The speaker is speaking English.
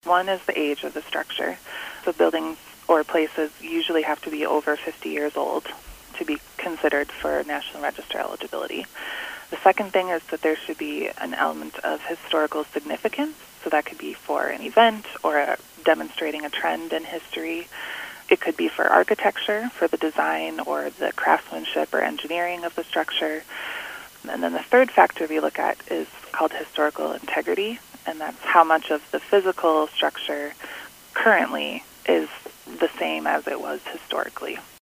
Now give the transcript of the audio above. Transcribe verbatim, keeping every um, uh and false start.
One is the age of the structure. So buildings or places usually have to be over fifty years old to be considered for National Register eligibility. The second thing is that there should be an element of historical significance. So that could be for an event or a, demonstrating a trend in history. It could be for architecture, for the design or the craftsmanship or engineering of the structure. And then the third factor we look at is called historical integrity, and that's how much of the physical structure currently is the same as it was historically.